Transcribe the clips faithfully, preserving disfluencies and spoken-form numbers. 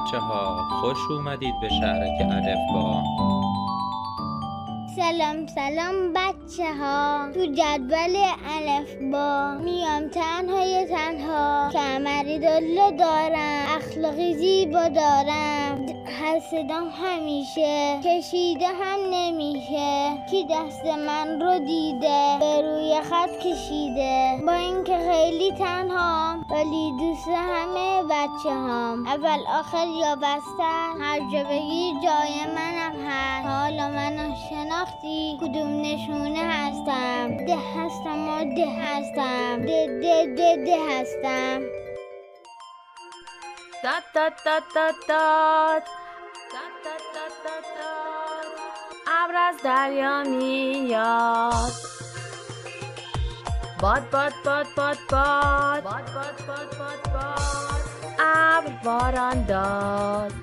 بچه ها، خوش اومدید به شهرک الفبا. سلام سلام بچه ها. تو جدول الفبا میام تنهای تنها، کمری دلو دارم، اخلاقی زیبا دارم، هر صدام همیشه کشیده هم نمیشه. کی دست من رو دیده به روی خط کشیده، با اینکه خیلی تنهام ولی دوست همه بچه هام. اول آخر یا بستر، هر جا بگی جای منم هست. حالا منو شناختی کدوم نشونه هستم؟ ده هستم و ده هستم، ده ده ده ده هستم. داد داد داد داد داد داد داد داد داد داد ابر از دریا میاد، باد باد باد باد باد باد باد باد باد باد ابر باران داد،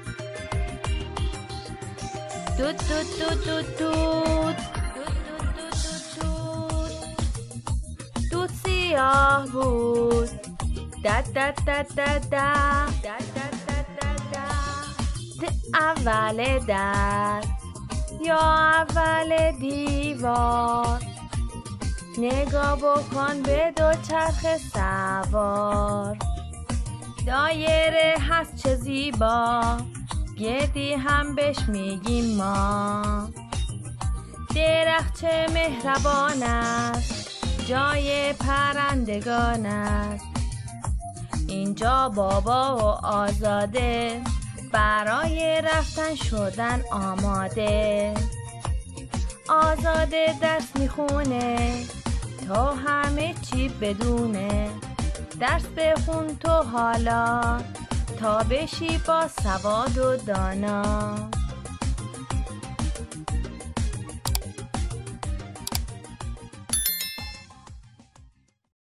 دود دود دود دود دود دود دود دود دود دود سیاه بود، دد دد دد دد دد دد دد دد دد اول در یا اول دیوار، نگاه بکن به دو چرخ سوار، دایره هست چه زیبا، گردی هم بهش میگیم ما، درخت چه مهربان است، جای پرندگان است، اینجا بابا و آزاده برای رفتن شدن آماده، آزاده درس میخونه تو همه چی بدونه، درس بخون تو حالا تا بشی با سواد و دانا.